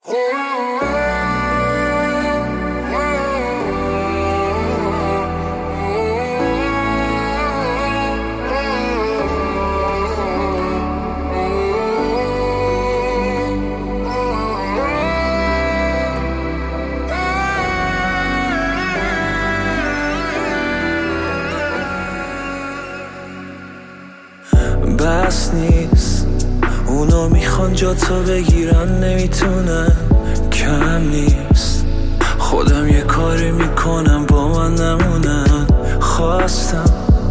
بس نیست اونا میخوان جا تو بگیرن، نمیتونن، کم نیست خودم یه کاری میکنم با من نمونن. خواستم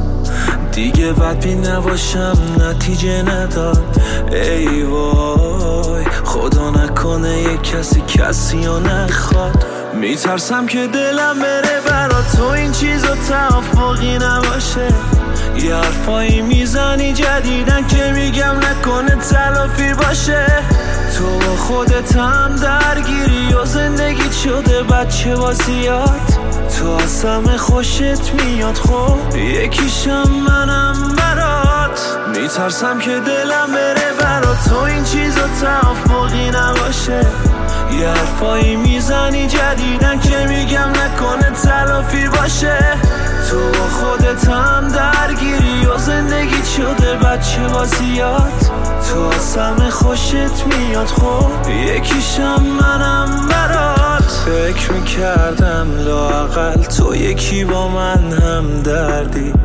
دیگه بدبین نباشم، نتیجه نداد. ای وای خدا نکنه یه کسی رو نخواد. میترسم که دلم بره برا تو این چیزا توافقی نباشه. یه حرفایی میزنی جدیدن که میگم نکنه تلافی باشه. تو با خودت هم درگیری و زندگی شده بچه بازیات. تو از همه خوشت میاد، خب یکیشم منم برات. میترسم که دلم بره برا تو این چیزا توافقی نباشه. یه حرفایی میزنی جدیدن که میگم نکنه تلافی باشه. تو با خودت هم درگیری و زندگی شده بچه بازیات. تو از همه خوشت میاد، خب یکیشم منم برات. فکر میکردم لااقل تو یکی با من هم دردی.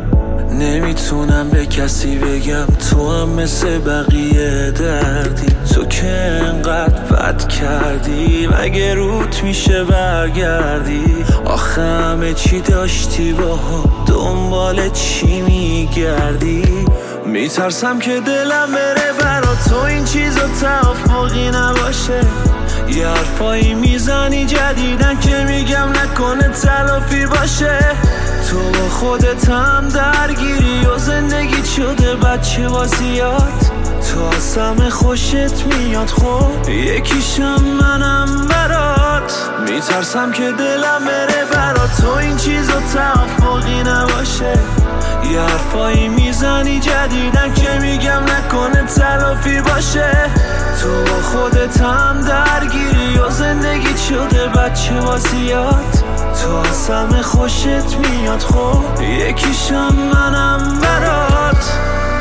نمیتونم به کسی بگم تو هم مثل بقیه دردی. تو که انقدر بد کردی مگه روت میشه برگردی؟ آخه همه چی داشتی با هم، دنبال چی میگردی؟ میترسم که دلم بره برا تو این چیزا توافقی نباشه. یه حرفایی میزنی جدیدن که میگم نکنه تلافی باشه. تو با خودت هم درگیری و زندگی شده بچه بازیات. تو از همه خوشت میاد، خب یکیشم منم برات. میترسم که دلم بره برا تو این چیزا توافقی نباشه. یه حرفایی میزنی جدیدن که میگم نکنه تلافی باشه. تو با خودت هم درگیری و زندگی شده بچه بازیات. تو از همه خوشت میاد، خب یکیشم منم برات.